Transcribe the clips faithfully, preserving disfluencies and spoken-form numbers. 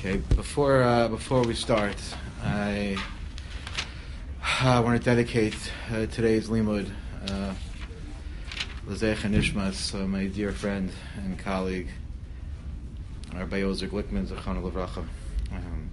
Okay, before uh, before we start, I uh, want to dedicate uh, today's limud l'zeich nishmas, uh, my dear friend and colleague, Rabbi Ozer Glickman, Zechano Levracha. Um,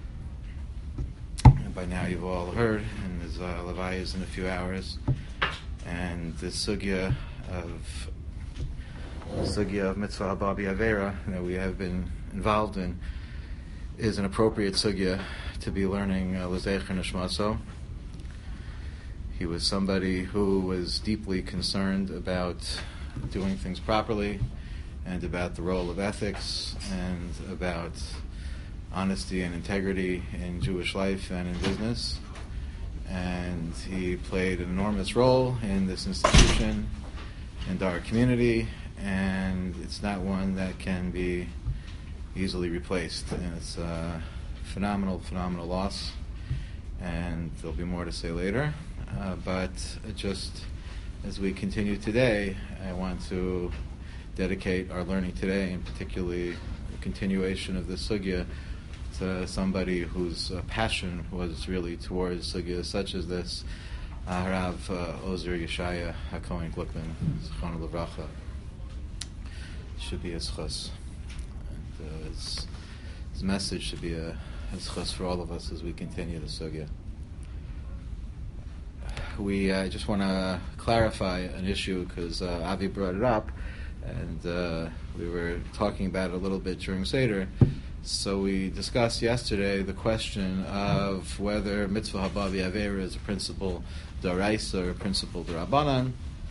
and by now you've all heard, and his uh, levaya is in a few hours, and the sugya of the sugya of mitzvah haba b'avera that we have been involved in is an appropriate sugya to be learning l'zeich nishmaso. He was somebody who was deeply concerned about doing things properly and about the role of ethics and about honesty and integrity in Jewish life and in business. And he played an enormous role in this institution and our community, and it's not one that can be easily replaced. And it's a phenomenal, phenomenal loss, and there'll be more to say later. Uh, but just as we continue today, I want to dedicate our learning today, and particularly the continuation of the sugya, to somebody whose uh, passion was really towards sugya such as this, uh, Rav uh, Ozer Yeshaya HaKohen Glickman, Zechano Levracha. Should be a schus. And uh, his, his message should be a, a schus for all of us as we continue the sugya. We uh, just want to clarify an issue because uh, Avi brought it up, and uh, we were talking about it a little bit during Seder. So we discussed yesterday the question of whether mitzvah haba b'avera is a principle d'oraisa or a principle d'Rabbanan,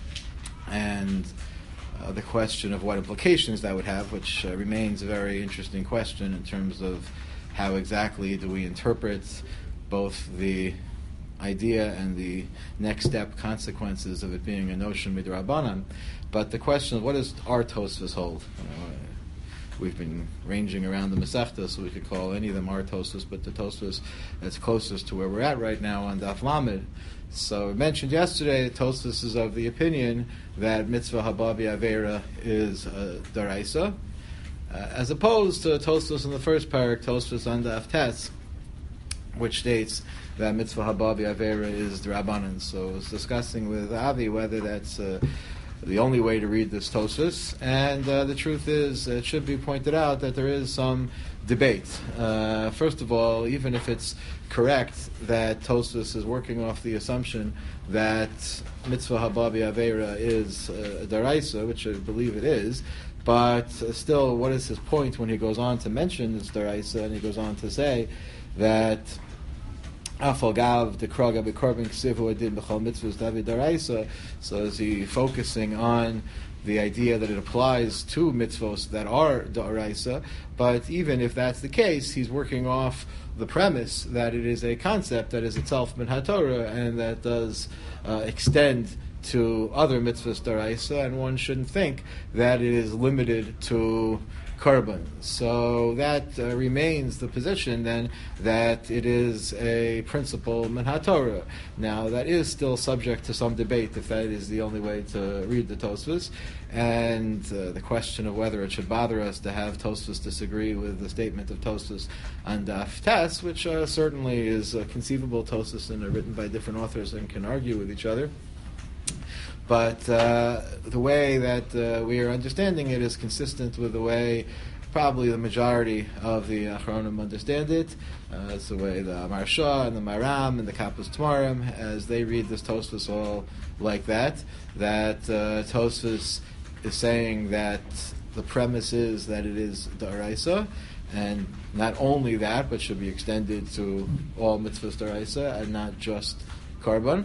and uh, the question of what implications that would have, which uh, remains a very interesting question in terms of how exactly do we interpret both the idea and the next step consequences of it being a notion midrabanan. But the question of what does our Tosfos hold? You know, we've been ranging around the Masechta, so we could call any of them our Tosfos, but the Tosfos that's closest to where we're at right now on Daf Lamed. So we mentioned yesterday, Tosfos is of the opinion that mitzvah haba b'avera is uh, daraisa, uh, as opposed to Tosfos in the first parak, Tosfos on Daf Tes, which states that mitzvah haba b'avera is d'Rabbanan. So I was discussing with Avi whether that's uh, the only way to read this Tosfos, and uh, the truth is, it should be pointed out that there is some debate. Uh, first of all, even if it's correct that Tosfos is working off the assumption that mitzvah haba b'avera is uh, a daraisa, which I believe it is, but uh, still, what is his point when he goes on to mention this daraisa, and he goes on to say that Afalgav the Kraga Bekorban Ksivu did Bechal Mitzvahs David Daraisa. So is he focusing on the idea that it applies to mitzvos that are Daraisa? But even if that's the case, he's working off the premise that it is a concept that is itself min haTorah and that does uh, extend to other mitzvahs Daraisa, and one shouldn't think that it is limited to Korban. So that uh, remains the position then that it is a principle min haTorah. Now that is still subject to some debate if that is the only way to read the Tosfos, and uh, the question of whether it should bother us to have Tosfos disagree with the statement of Tosfos on Daf Tes, which uh, certainly is uh, conceivable. Tosfos and are written by different authors and can argue with each other. But uh, the way that uh, we are understanding it is consistent with the way probably the majority of the Achronim understand it. Uh, it's the way the Maharsha and the Maram and the Kapos Tamarim, as they read this Tosfos all like that, that uh, Tosfos is saying that the premise is that it is Daraisa, and not only that, but should be extended to all mitzvahs Daraisa and not just Korban,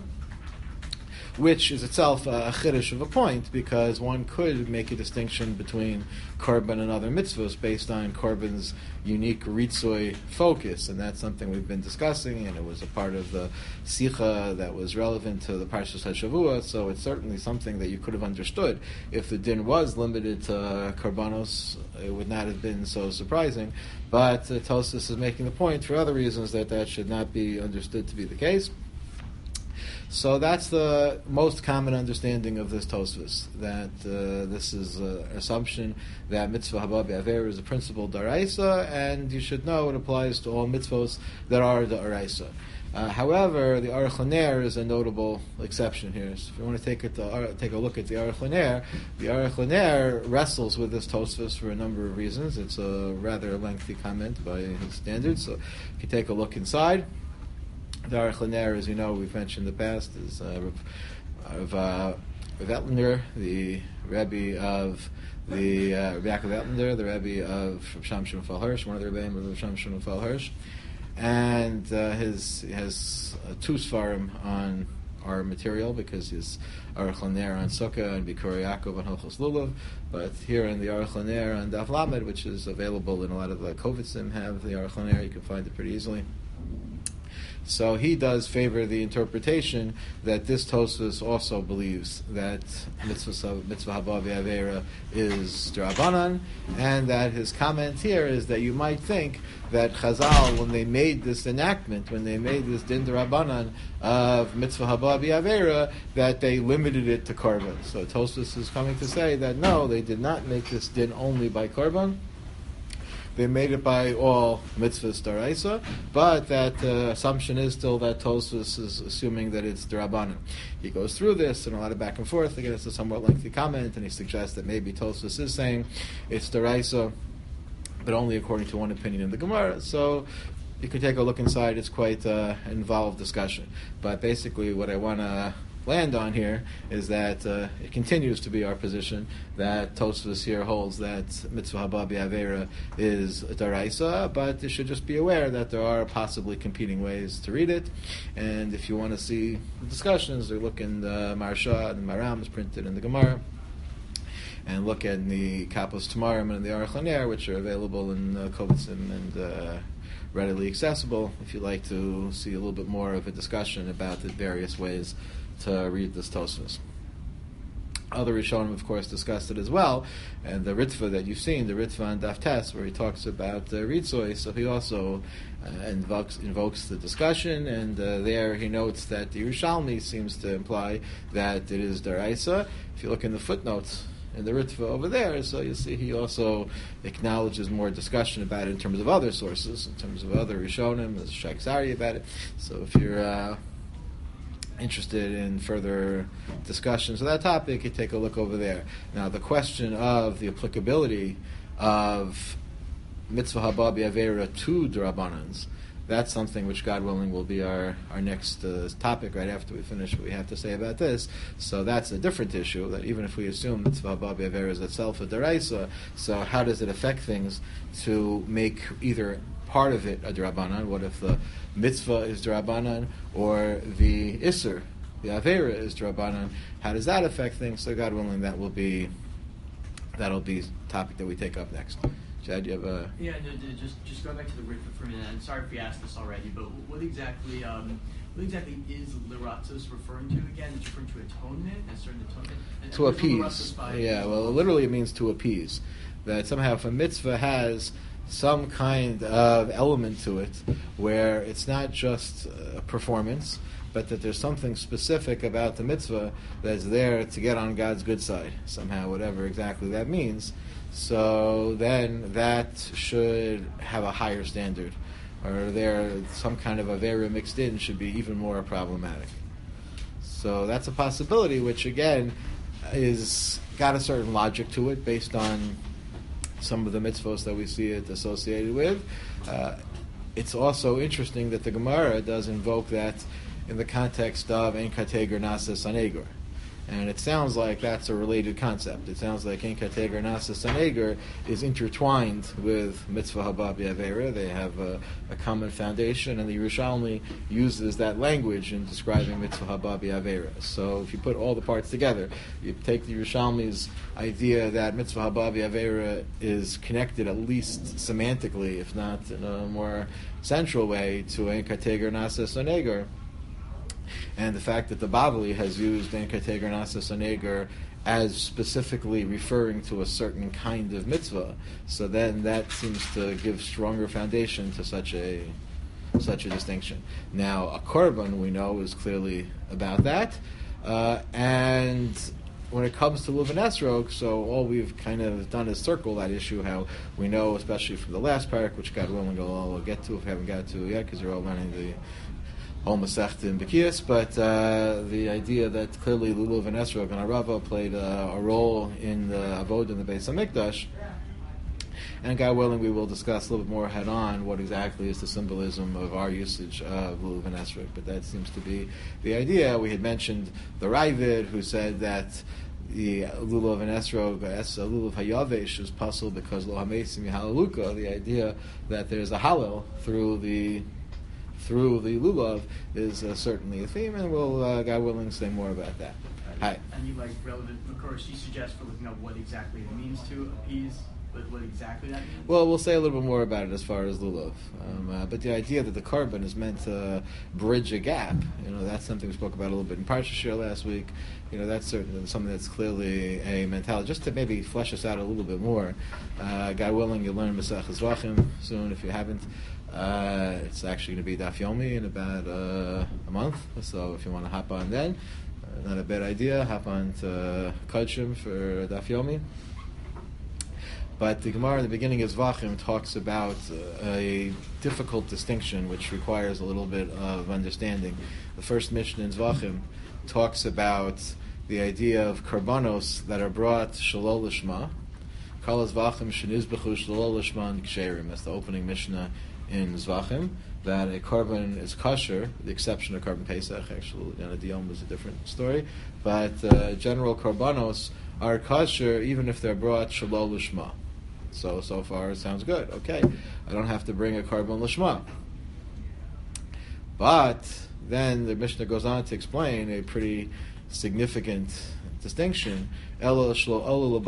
which is itself a chiddush of a point, because one could make a distinction between Korban and other mitzvahs based on Korban's unique ritzoi focus, and that's something we've been discussing, and it was a part of the Sicha that was relevant to the Parshas HaShavua, so it's certainly something that you could have understood. If the din was limited to Korbanos, it would not have been so surprising, but uh, Tosfos is making the point for other reasons that that should not be understood to be the case. So that's the most common understanding of this Tosfos, that uh, this is an assumption that mitzvah haba b'avera is a principle d'oraisa, and you should know it applies to all mitzvos that are d'oraisa. Uh, however, the Aruch LaNer is a notable exception here. So if you want to take it to, uh, take a look at the Aruch LaNer, the Aruch LaNer wrestles with this Tosfos for a number of reasons. It's a rather lengthy comment by his standards, so if you take a look inside, the Aruch LaNer, as you know, we've mentioned in the past, is uh, of uh, Rav Etlinger, the Rebbe of the uh, Rabbi Yaakov Etlinger, the Rebbe of Rav Shimon Fal Hirsch, one of the Rebbeim of Rav Shimon Fal Hirsch. And uh, his he has uh, two svarim on our material, because his Aruch LaNer on Sukkah and Bikur Yaakov on Hilchos Lulav. But here in the Aruch LaNer on Daf Lamed, which is available in a lot of the Kovitzim have the Aruch LaNer, you can find it pretty easily. So he does favor the interpretation that this Tosfos also believes that mitzvah mitzvah haba v'avera is d'Rabbanan, and that his comment here is that you might think that Chazal, when they made this enactment, when they made this din d'Rabbanan of mitzvah haba v'avera, that they limited it to korban. So Tosfos is coming to say that no, they did not make this din only by korban. They made it by all mitzvahs d'oraisa, but that uh, assumption is still that Tosfos is assuming that it's d'Rabbanan. He goes through this and a lot of back and forth. Again, it's a somewhat lengthy comment, and he suggests that maybe Tosfos is saying it's d'oraisa, but only according to one opinion in the Gemara. So you can take a look inside. It's quite uh, an involved discussion. But basically what I want to land on here is that uh, it continues to be our position that Tosfos here holds that mitzvah haba b'avera is d'oraisa, but you should just be aware that there are possibly competing ways to read it. And if you want to see the discussions, they look in the Maharsha and the Maram is printed in the Gemara, and look at the Kapos Tamarim and the Aruch LaNer, which are available in uh, Kovitzim and uh, readily accessible if you'd like to see a little bit more of a discussion about the various ways to read this Tosfos. Other Rishonim, of course, discussed it as well, and the Ritva that you've seen, the Ritva on Daf Tes, where he talks about uh, Ritzoy, so he also uh, invokes, invokes the discussion, and uh, there he notes that the Yerushalmi seems to imply that it is d'oraisa. If you look in the footnotes in the Ritva over there, so you see he also acknowledges more discussion about it in terms of other sources, in terms of other Rishonim. There's Shaykh Zari about it. So if you're uh, interested in further discussions of that topic, you take a look over there. Now, the question of the applicability of mitzvah haba b'avera to d'Rabbanans, that's something which, God willing, will be our, our next uh, topic right after we finish what we have to say about this. So that's a different issue, that even if we assume mitzvah haba b'avera is itself a d'oraisa, so how does it affect things to make either part of it a d'Rabbanan? What if the mitzvah is d'Rabbanan or the Isser, the Avera, is d'Rabbanan? How does that affect things? So God willing, that will be that'll be a topic that we take up next. Chad, you have a... Yeah, no, no, just just going back to the Ritva for a minute, and sorry if we asked this already, but what exactly um, what exactly is Liratzos referring to again? It's referring to atonement, and certain atonement? And to appease. Yeah, well, literally it means to appease. That somehow if a mitzvah has some kind of element to it where it's not just a performance, but that there's something specific about the mitzvah that's there to get on God's good side, somehow, whatever exactly that means. So then that should have a higher standard, or there some kind of avera mixed in should be even more problematic. So that's a possibility, which again is got a certain logic to it based on some of the mitzvos that we see it associated with. Uh, it's also interesting that the Gemara does invoke that in the context of Ein Kateger Nasa Sanegur. And it sounds like that's a related concept. It sounds like Ein Kateger Nasa Sanegur is intertwined with Mitzvah Haba B'Avera. They have a, a common foundation, and the Yerushalmi uses that language in describing Mitzvah Haba B'Avera. So if you put all the parts together, you take the Yerushalmi's idea that Mitzvah Haba B'Avera is connected at least semantically, if not in a more central way, to Ein Kateger Nasa Sanegur. And the fact that the Bavli has used Ein Kateger Nasa Sanegur as specifically referring to a certain kind of mitzvah, so then that seems to give stronger foundation to such a such a distinction. Now, a korban, we know, is clearly about that. Uh, and when it comes to Lulav and Esrog, so all we've kind of done is circle that issue, how we know, especially from the last parak, which God willing we'll all get to if we haven't got to yet, because you're all learning the whole Masechta in Bekias, but uh, the idea that clearly Lulav and Esrog and Arava played uh, a role in the Avod in the Beis HaMikdash. And God willing, we will discuss a little bit more head-on what exactly is the symbolism of our usage of Lulav and Esrog. But that seems to be the idea. We had mentioned the Ravid, who said that the Lulav and Esrog, Lulav Hayavesh, is puzzled because Lo HaMeisim Halaluka, the idea that there's a Hallel through the through the Lulav is uh, certainly a theme, and we'll, uh, God willing, say more about that. Hi. Any like relevant, of course, you suggest for looking at what exactly it means to appease. But what exactly that means? Well, we'll say a little bit more about it as far as Lulav. Um, uh, but the idea that the korban is meant to bridge a gap, you know, that's something we spoke about a little bit in Parsha Shir last week. You know, that's certainly something that's clearly a mentality. Just to maybe flesh us out a little bit more, uh, God willing, you'll learn Masech Zvachim soon if you haven't. Uh, it's actually going to be Daf Yomi in about uh, a month, so if you want to hop on then, uh, not a bad idea, hop on to Kodshim for Daf Yomi. But the Gemara in the beginning of Zvachim talks about uh, a difficult distinction which requires a little bit of understanding. The first Mishnah in Zvachim talks about the idea of karbanos that are brought shalol lishma. Kol Zvachim shenizbechu shalol lishma ksherim. That's the opening Mishnah in Zvachim. That a korban is kosher, the exception of korban Pesach. Actually, Yana Diyom was a different story. But uh, general karbanos are kosher even if they're brought shalol lishma. So, so far it sounds good. Okay, I don't have to bring a korban lishma. But then the Mishnah goes on to explain a pretty significant distinction. So the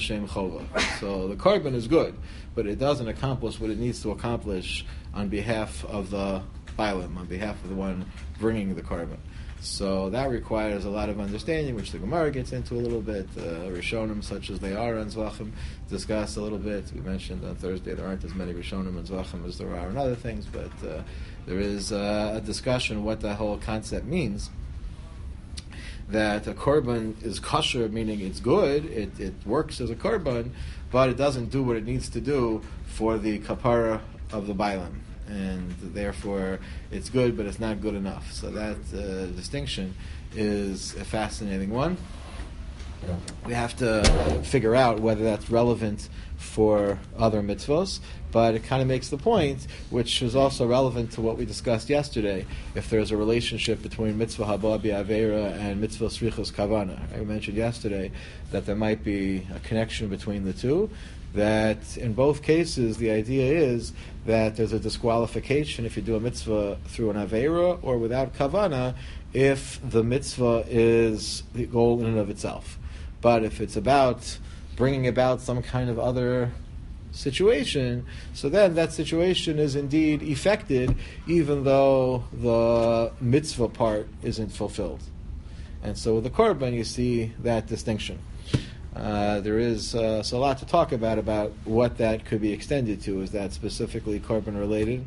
korban is good, but it doesn't accomplish what it needs to accomplish on behalf of the bailim, on behalf of the one bringing the korban. So that requires a lot of understanding, which the Gemara gets into a little bit. Uh, Rishonim, such as they are on Zvachim, discuss a little bit. We mentioned on Thursday there aren't as many Rishonim on Zvachim as there are on other things, but uh, there is uh, a discussion what the whole concept means. That a korban is kosher, meaning it's good, it, it works as a korban, but it doesn't do what it needs to do for the kapara of the bailim. And therefore it's good, but it's not good enough. So that uh, distinction is a fascinating one. We have to figure out whether that's relevant for other mitzvos, but it kind of makes the point, which is also relevant to what we discussed yesterday, if there's a relationship between mitzvah haba bi'avera and mitzvah srichos kavana. I mentioned yesterday that there might be a connection between the two, that in both cases the idea is that there's a disqualification if you do a mitzvah through an avera or without kavana if the mitzvah is the goal in and of itself. But if it's about bringing about some kind of other situation, so then that situation is indeed effected even though the mitzvah part isn't fulfilled. And so with the korban you see that distinction. Uh, there is uh, so a lot to talk about about what that could be extended to. Is that specifically korban related,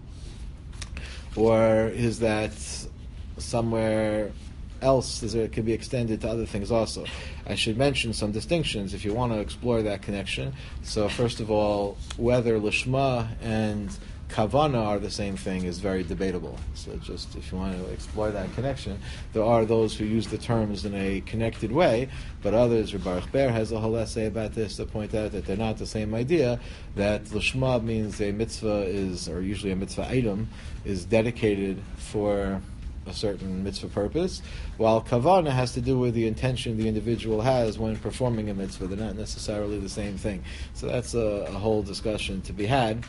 or is that somewhere else? Is there, it could be extended to other things also. I should mention some distinctions if you want to explore that connection. So first of all, whether lishma and kavana are the same thing is very debatable. So just if you want to explore that connection, there are those who use the terms in a connected way, but others, Rabbi Baruch Ber has a whole essay about this to point out that they're not the same idea, that lishma means a mitzvah is, or usually a mitzvah item, is dedicated for a certain mitzvah purpose, while kavana has to do with the intention the individual has when performing a mitzvah. They're not necessarily the same thing. So that's a, a whole discussion to be had.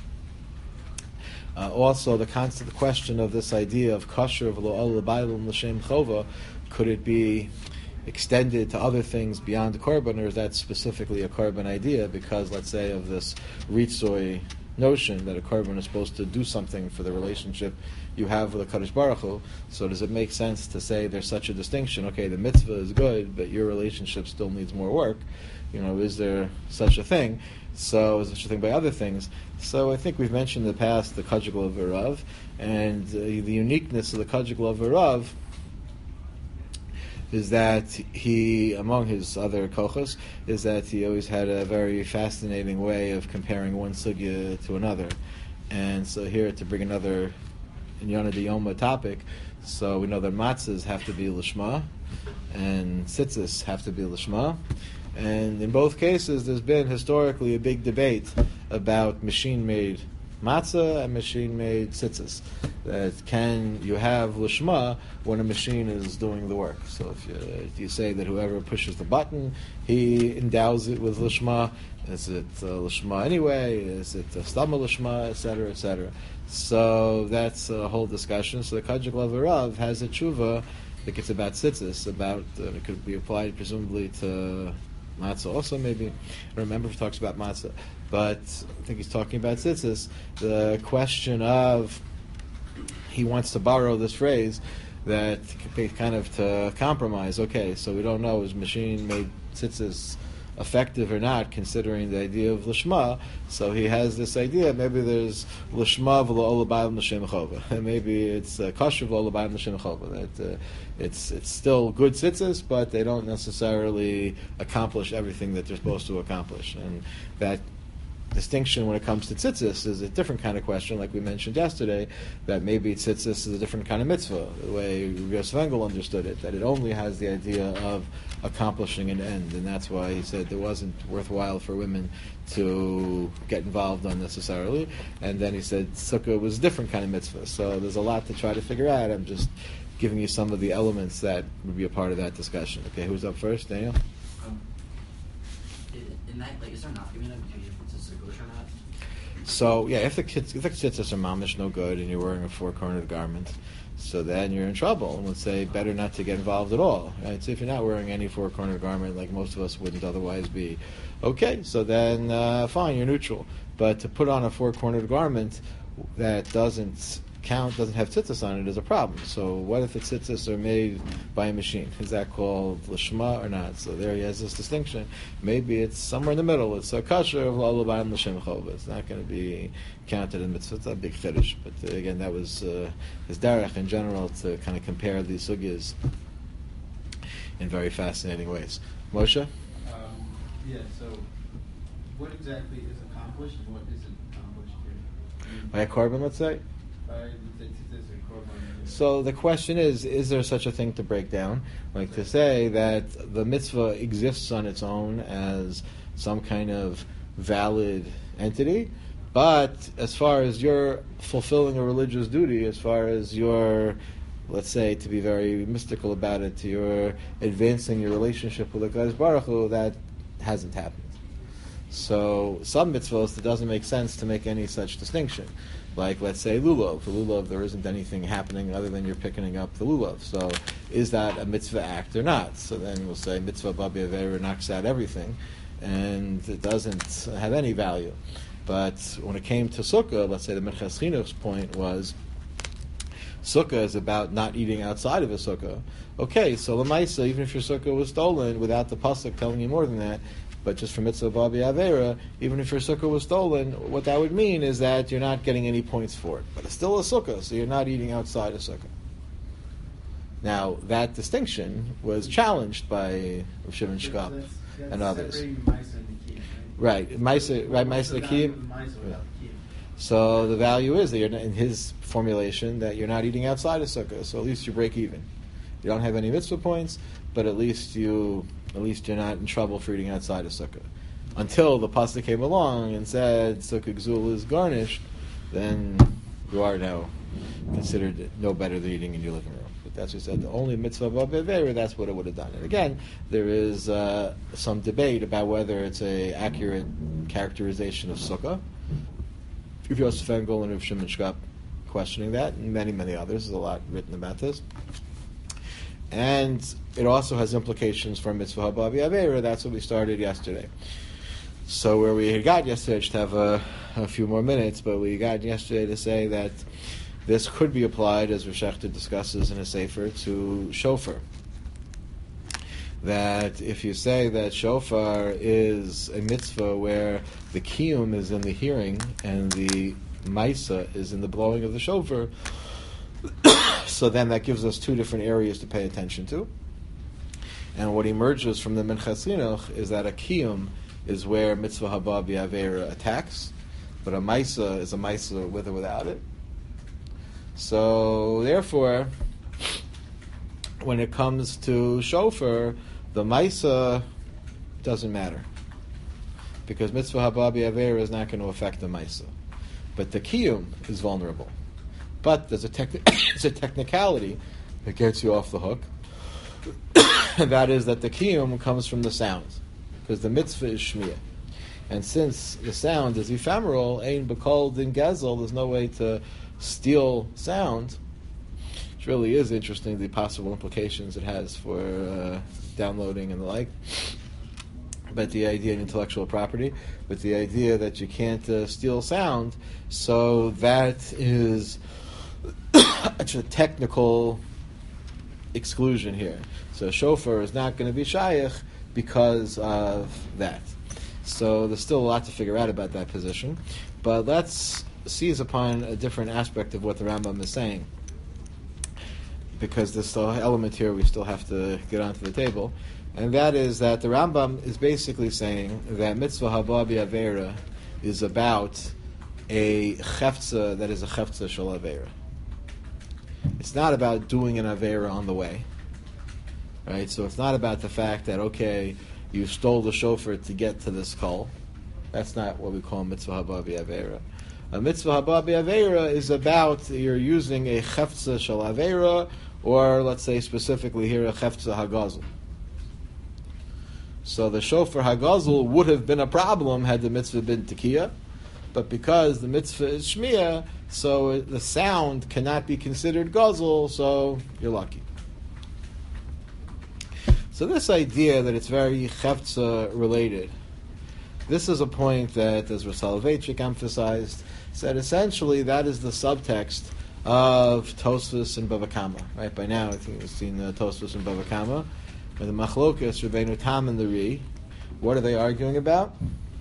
Uh, also, the constant question of this idea of kosher of lo l'baylim l'shem chova, could it be extended to other things beyond the korban, or is that specifically a korban idea? Because, let's say, of this ritzoy notion that a korban is supposed to do something for the relationship you have with the Kadosh Baruch Hu. So does it make sense to say there's such a distinction? Okay, the mitzvah is good, but your relationship still needs more work. You know, is there such a thing? So is there such a thing by other things? So I think we've mentioned in the past the conjugal of Verav, and uh, the uniqueness of the conjugal of Verav is that he, among his other kochos, is that he always had a very fascinating way of comparing one sugya to another. And so here, to bring another Inyana Diyoma topic, so we know that matzahs have to be lishma, and tzitzis have to be lishma. And in both cases, there's been historically a big debate about machine-made matzah and machine-made tzitzis. That can you have lishma when a machine is doing the work? So if you, if you say that whoever pushes the button, he endows it with lishma, is it uh, lishma anyway? Is it uh, stama lishma, et cetera, et cetera? So that's a whole discussion. So the Kajik Lavarav has a tshuva, I think it's about tzitzis, about, uh, it could be applied presumably to matzah also maybe. I don't remember if he talks about matzah, but I think he's talking about tzitzis. The question of, he wants to borrow this phrase that kind of to compromise. Okay, so we don't know, is machine made tzitzis effective or not, considering the idea of lishma? So he has this idea, maybe there's lishma v'lo olabayim l'shem chova. Maybe it's uh, kosher v'lo olabayim l'shem chova. That uh, it's it's still good tzitzis, but they don't necessarily accomplish everything that they're supposed to accomplish. And that distinction when it comes to tzitzis is a different kind of question, like we mentioned yesterday, that maybe tzitzis is a different kind of mitzvah, the way Rabbi Yosef Engel understood it, that it only has the idea of accomplishing an end, and that's why he said it wasn't worthwhile for women to get involved unnecessarily. And then he said sukkah was a different kind of mitzvah. So there's a lot to try to figure out. I'm just giving you some of the elements that would be a part of that discussion. Okay, who's up first? Daniel? Um, in that, like, is there not giving between if it's a kosher or not? So yeah, if the kids, if the tzitzis are mamish no good, and you're wearing a four-cornered garment, so then you're in trouble. And let's say better not to get involved at all. Right? So if you're not wearing any four-cornered garment, like most of us wouldn't otherwise be, okay, so then uh, fine, you're neutral. But to put on a four-cornered garment that doesn't count, doesn't have tzitzis on it, is a problem. So what if the tzitzis are made by a machine? Is that called lishma or not? So there he has this distinction. Maybe it's somewhere in the middle. It's a kasher of l'olabayim l'shem chova. It's not going to be counted in mitzvah. It's a big chiddush. But uh, again, that was uh, his derech in general to kind of compare these sugyas in very fascinating ways. Moshe? Um, yeah, so what exactly is accomplished and what isn't accomplished here? By a korban, let's say? By the tzitzis and korban. So the question is, is there such a thing to break down? Like to say that the mitzvah exists on its own as some kind of valid entity, but as far as you're fulfilling a religious duty, as far as you're, let's say, to be very mystical about it, to your advancing your relationship with the Kadosh Baruch Hu, that hasn't happened. So some mitzvahs, it doesn't make sense to make any such distinction. Like, let's say, lulav. For lulav, there isn't anything happening other than you're picking up the lulav. So is that a mitzvah act or not? So then we'll say mitzvah babi avera knocks out everything, and it doesn't have any value. But when it came to sukkah, let's say the Minchas Chinuch's point was, sukkah is about not eating outside of a sukkah. Okay, so l'maisa, even if your sukkah was stolen, without the pasuk telling you more than that, but just for mitzvah babi avera, even if your sukkah was stolen, what that would mean is that you're not getting any points for it. But it's still a sukkah, so you're not eating outside a sukkah. Now, that distinction was challenged by Rav Shimon Shkop That's, that's and others. separating Maisa and the Kiyum, Right, Maisa, right, What's Maisa the the value Kiyum. of the Maisa without the Kiyum? So the value is that you're not, in his formulation, that you're not eating outside a sukkah, so at least you break even. You don't have any mitzvah points, but at least you, at least you're not in trouble for eating outside a sukkah. Until the pasuk came along and said sukkah gzul is garnished, then you are now considered no better than eating in your living room. But that's what he said. The only mitzvah b'avera, that's what it would have done. And again, there is uh, some debate about whether it's a accurate characterization of sukkah. Rav Yosef Engel and Rav Shimon Shkop questioning that, and many, many others. There's a lot written about this. And it also has implications for mitzvah babi avera. That's what we started yesterday. So where we had got yesterday, I just have a a few more minutes, but we got yesterday to say that this could be applied, as Rosh Hashanah discusses in a sefer, to shofar. That if you say that shofar is a mitzvah where the kiyum is in the hearing and the maisa is in the blowing of the shofar, so then that gives us two different areas to pay attention to. And what emerges from the Minchas Chinuch is that a kiyum is where mitzvah haba b'avera attacks, but a maisa is a maisa with or without it. So therefore, when it comes to shofar, the maisa doesn't matter, because mitzvah haba b'avera is not going to affect the maisa, but the kiyum is vulnerable. But there's a techni- it's a technicality that gets you off the hook. And that is that the kiyum comes from the sound, because the mitzvah is shmiyah. And since the sound is ephemeral, ein b'kol din gezel, there's no way to steal sound. Which really is interesting, the possible implications it has for uh, downloading and the like. But the idea of intellectual property, but the idea that you can't uh, steal sound, so that is a technical exclusion here. So shofar is not going to be shaykh because of that. So there's still a lot to figure out about that position. But let's seize upon a different aspect of what the Rambam is saying, because there's still an element here we still have to get onto the table. And that is that the Rambam is basically saying that mitzvah haba b'avera is about a chefza that is a chefza shel avera. It's not about doing an avera on the way, right? So it's not about the fact that, okay, you stole the shofar to get to the skull. That's not what we call mitzvah haba b'avera. A mitzvah haba b'avera is about you're using a chefza shel avera, or let's say specifically here a chefza hagazel. So the shofar hagazel would have been a problem had the mitzvah been tekiah, but because the mitzvah is shmiyah, so the sound cannot be considered gazel, so you're lucky. So this idea that it's very chefza related, this is a point that, as Rav Soloveitchik emphasized, said essentially that is the subtext of Tosfos and Bava Kama. Right, by now I think we've seen uh, Tosfos and Bava Kama. And the Machlokas, Rabbeinu Tam and the Ri, what are they arguing about?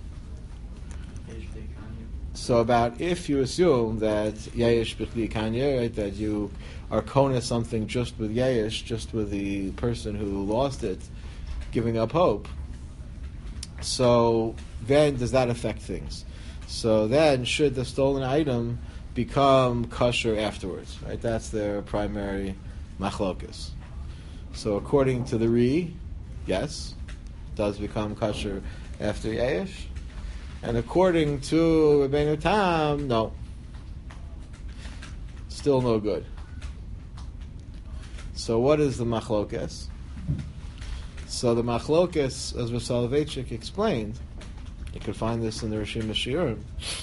So about if you assume that Yesh B'chli Kanya, right, that you are kona something just with Yesh, just with the person who lost it, giving up hope, so then does that affect things? So then should the stolen item become kosher afterwards? Right, that's their primary machlokas. So according to the Ri, yes, it does become kosher after Yesh. And according to Rabbeinu Tam, no. Still no good. So what is the machlokas? So the machlokas, as Rav Soloveitchik explained, you can find this in the Rishim Shiurim.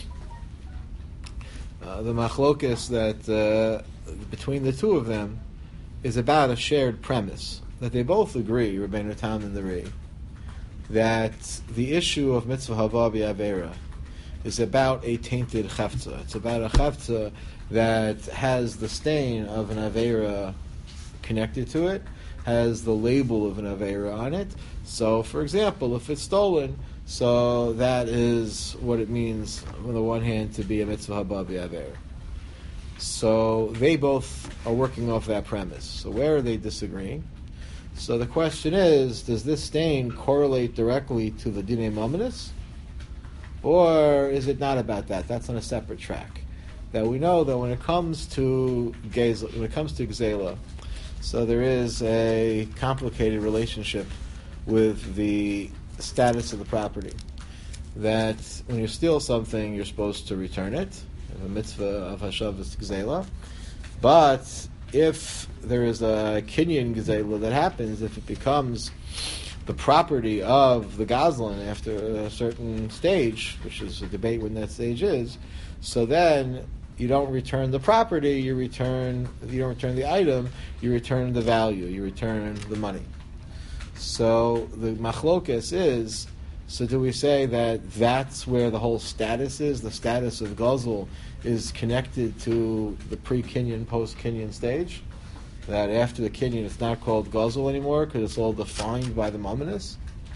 Uh, the machlokas that uh, between the two of them is about a shared premise, that they both agree, Rabbeinu Tam and the Ri, that the issue of mitzvah haba b'avera is about a tainted chafza. It's about a chafza that has the stain of an avera connected to it, has the label of an avera on it. So, for example, if it's stolen, so that is what it means, on the one hand, to be a mitzvah haba b'avera. So they both are working off that premise. So where are they disagreeing? So the question is, does this stain correlate directly to the Dinei Mamonos? Or is it not about that? That's on a separate track. That we know that when it comes to Gezel, when it comes to Gzela, so there is a complicated relationship with the status of the property. That when you steal something, you're supposed to return it. The mitzvah of Hashavas Gzela. But if there is a Kinyan Gzela that happens, if it becomes the property of the Gazlan after a certain stage, which is a debate when that stage is, so then you don't return the property, you return you don't return the item, you return the value, you return the money. So the machlokas is, So do we say that that's where the whole status is? The status of Guzzle is connected to the pre-Kinyan, post-Kinyan stage? That after the Kinyan it's not called Guzzle anymore because it's all defined by the Mominus?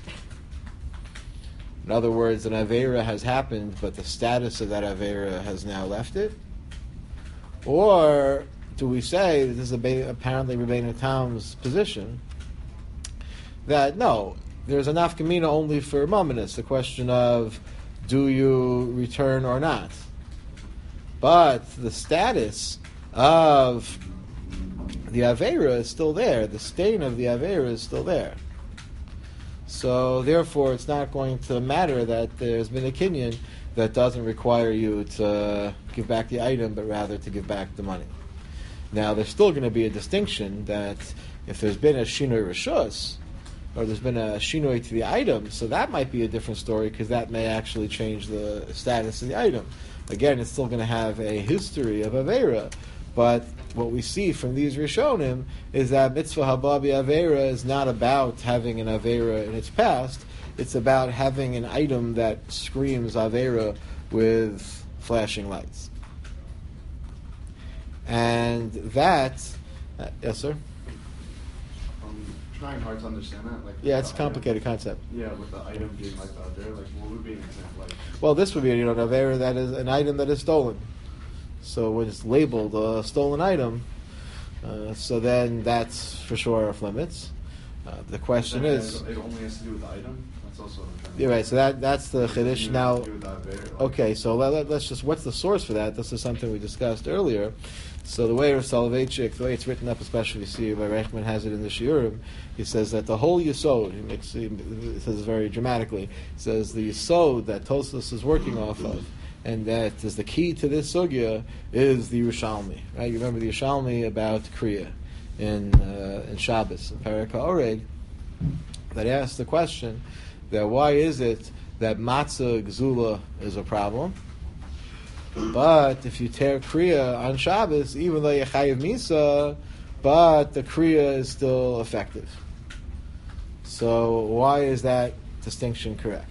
In other words, an Aveira has happened, but the status of that Aveira has now left it? Or do we say, this is a, apparently Rabbeinu Tam's position, that no, there's a nafkamina only for Mominus, the question of do you return or not? But the status of the Aveira is still there. The stain of the Aveira is still there. So therefore, it's not going to matter that there's been a Kinyan that doesn't require you to give back the item, but rather to give back the money. Now, there's still going to be a distinction that if there's been a Shinoi Rishus, or there's been a Shinoi to the item, so that might be a different story because that may actually change the status of the item. Again, it's still going to have a history of Aveira, but what we see from these Rishonim is that Mitzvah Hababi Aveira is not about having an Aveira in its past, it's about having an item that screams Aveira with flashing lights. And that, uh, yes sir? I'm trying hard to understand that. Like Yeah, it's a the complicated item, concept. Yeah, with the item being like out there, like what would be an example? Like, Well, this would be you know, an Aveira that is an item that is stolen. So when it's labeled a stolen item, uh, so then that's for sure off limits. Uh, the question then is... It only has to do with the item? That's also what I'm trying to You're right, so that, that's the Chiddush. Now, Do with the Aveira, like- okay, so let, let, let's just, what's the source for that? This is something we discussed earlier. So the way Rav Soloveitchik, the way it's written up, especially you see, by Reichman has it in the Shiurim, he says that the whole Yisod, he makes, he says very dramatically, he says the Yisod that Tosfos is working off of, and that is the key to this sugya, is the Yerushalmi. Right? You remember the Yerushalmi about Kriya in uh, in Shabbos, in Perek HaOred, that asks the question that why is it that matzah gzula is a problem, but if you tear Kriya on Shabbos, even though you chayiv misa, but the Kriya is still effective. So why is that distinction correct?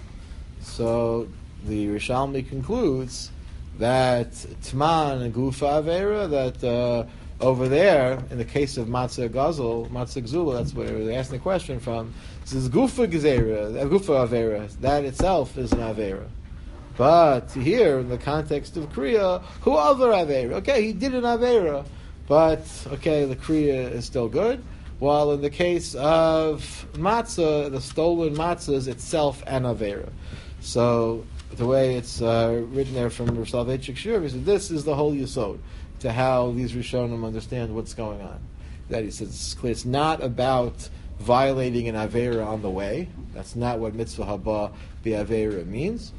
So the Rishalmi concludes that Tman and Gufa Avera, that uh, over there, in the case of Matzah Gazel, Matzah Gzula, that's where they're asking the question from, it says Gufa Gezera, Gufa Avera, that itself is an Avera. But here, in the context of Kriya, who other Avera? Okay, he did an Avera, but, okay, the Kriya is still good. While in the case of Matzah, the stolen Matzah is itself an Avera. So, the way it's uh, written there from Rav Soloveitchik Shur, he said this is the whole Yisod to how these Rishonim understand what's going on. That he says it's clear. It's not about violating an Aveira on the way. That's not what Mitzvah Haba the Aveira means.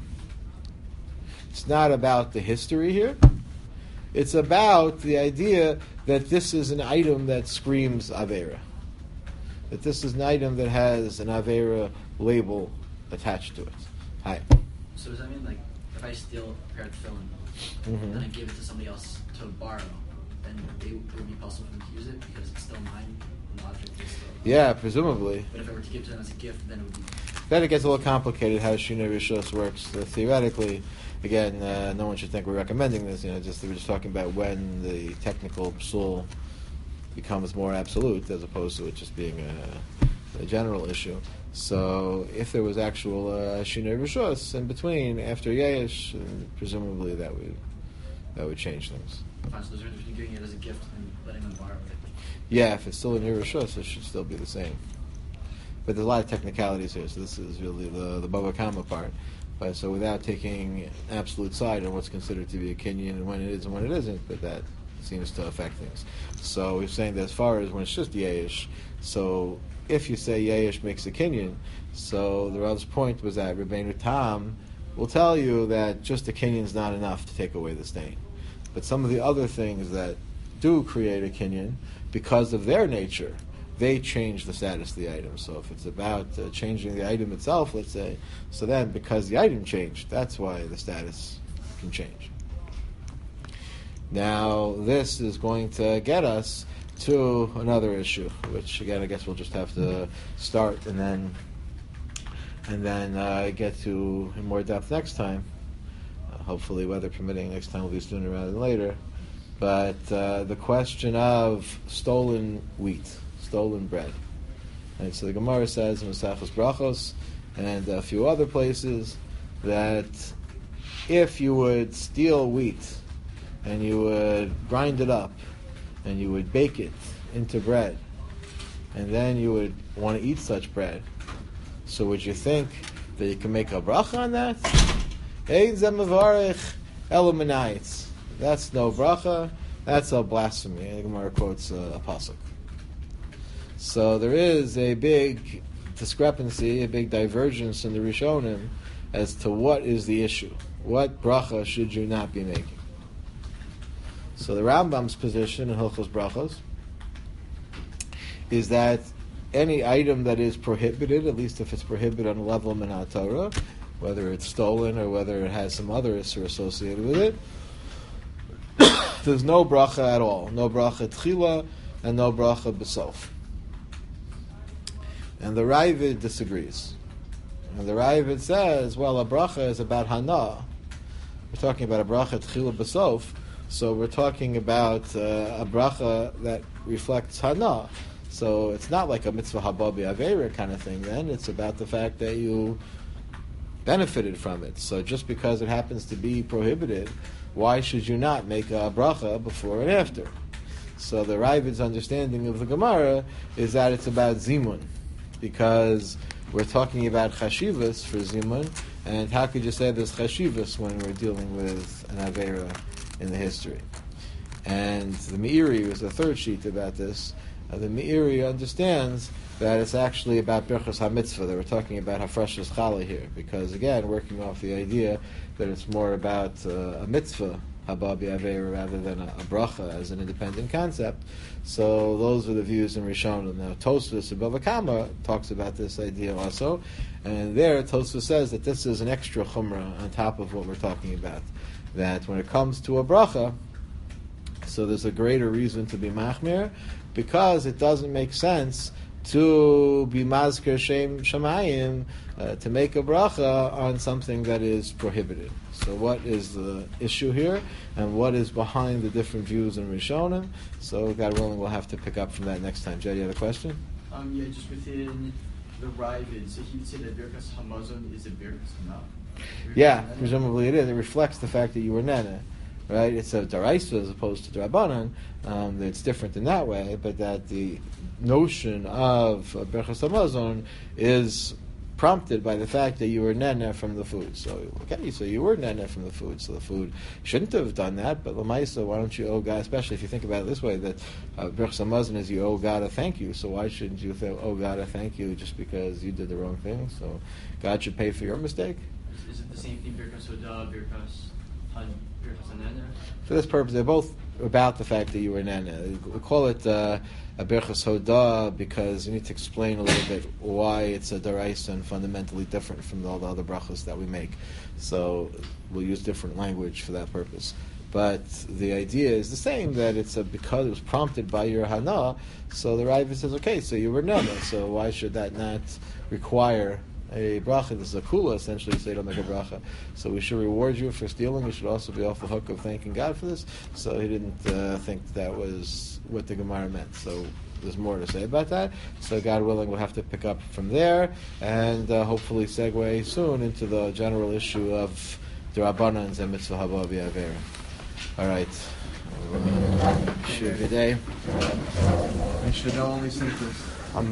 It's not about the history here. It's about the idea that this is an item that screams Aveira. That this is an item that has an Aveira label attached to it. Hi. So does that mean, like, if I steal a pair of tefillin, Mhm. then I give it to somebody else to borrow, then they, it would be possible for them to use it because it's still mine and the object is still... Yeah, presumably. But if I were to give it to them as a gift, then it would be... Then it gets a little complicated how Shinoi Rishos works. Uh, theoretically, again, uh, no one should think we're recommending this. You know, just we're just talking about when the technical psul becomes more absolute as opposed to it just being a, a general issue. So, if there was actual uh, Shinoi Rishos in between after Yesh, presumably that would that would change things. Fine, so there's a difference between giving it as a gift and letting them borrow it. Yeah, if it's still in your Rishos, it should still be the same. But there's a lot of technicalities here, so this is really the the Bava Kama part. But so without taking an absolute side on what's considered to be a Kinyan and when it is and when it isn't, but that seems to affect things. So we're saying that as far as when it's just Yesh, so if you say Yesh makes a Kinyan, so the Rav's point was that Rabbeinu Tam will tell you that just a Kinyan is not enough to take away the stain. But some of the other things that do create a Kinyan, because of their nature, they change the status of the item. So if it's about uh, changing the item itself, let's say, so then because the item changed, that's why the status can change. Now, this is going to get us to another issue, which again I guess we'll just have to start and then and then uh, get to in more depth next time. Uh, hopefully, weather permitting, next time will be sooner rather than later. But uh, the question of stolen wheat, stolen bread. Right, so the Gemara says in Maseches Brachos and a few other places that if you would steal wheat and you would grind it up and you would bake it into bread, and then you would want to eat such bread, so would you think that you can make a bracha on that? Ein zeh mevarich ela menayitz. That's no bracha. That's a blasphemy. And the Gemara quotes uh, a pasuk. So there is a big discrepancy, a big divergence in the Rishonim as to what is the issue. What bracha should you not be making? So the Rambam's position in Hilchos Brachos is that any item that is prohibited, at least if it's prohibited on a level of Minat Torah, whether it's stolen or whether it has some other issue associated with it, there's no bracha at all. No bracha tchila and no bracha b'sof. And the Ravid disagrees. And the Ravid says, well, a bracha is about hana. We're talking about a bracha tchila b'sof, so we're talking about uh, a bracha that reflects hana. So it's not like a mitzvah haba b'avera kind of thing then. It's about the fact that you benefited from it. So just because it happens to be prohibited, why should you not make a bracha before and after? So the Ravid's understanding of the Gemara is that it's about zimun, because we're talking about chashivas for zimun, and how could you say there's chashivas when we're dealing with an avera in the history? And the Meiri was the third sheet about this. Uh, the Meiri understands that it's actually about Birchas HaMitzvah, that we're talking about Hafrashas Challah here, because again, working off the idea that it's more about uh, a mitzvah, Haba B'Avera, rather than a, a bracha as an independent concept. So those are the views in Rishonim. Now Tosfos in Bava Kama talks about this idea also, and there Tosfos says that this is an extra chumrah on top of what we're talking about, that when it comes to a bracha, so there's a greater reason to be machmir, because it doesn't make sense to be mazker shem shamayim, uh, to make a bracha on something that is prohibited. So what is the issue here, and what is behind the different views in Rishonim? So God willing, we'll have to pick up from that next time. Jed, you have a question? Um, yeah, just within the Ravid, so he would say that Birkas Hamazon is a Birkas Hana? Yeah, presumably it is. It reflects the fact that you were nana. Right, it's a daraisa as opposed to drabanan. Um, it's different in that way, but that the notion of uh, Birchas Hamazon is prompted by the fact that you were nana from the food. So, okay, so you were nana from the food, so the food shouldn't have done that, but Lamaisa, why don't you owe God, especially if you think about it this way, that uh, Birchas Hamazon is you owe God a thank you, so why shouldn't you th- owe God a thank you just because you did the wrong thing? So God should pay for your mistake? Is, is it the same thing, Birkas Hodah, Birkas Han? For this purpose, they're both about the fact that you were nana. We call it uh, a Birchas Hodah because you need to explain a little bit why it's a daraisa and fundamentally different from all the other brachos that we make. So we'll use different language for that purpose. But the idea is the same, that it's a, because it was prompted by your hana, so the Ravid says, okay, so you were nana, so why should that not require a bracha? This is a kula, essentially, so you don't make a bracha. So we should reward you for stealing. You should also be off the hook of thanking God for this. So he didn't uh, think that was what the Gemara meant. So there's more to say about that. So God willing, we'll have to pick up from there and uh, hopefully segue soon into the general issue of D'Rabbanans and Mitzvah Haba B'Avera. All right. Should be day. I should know only simply.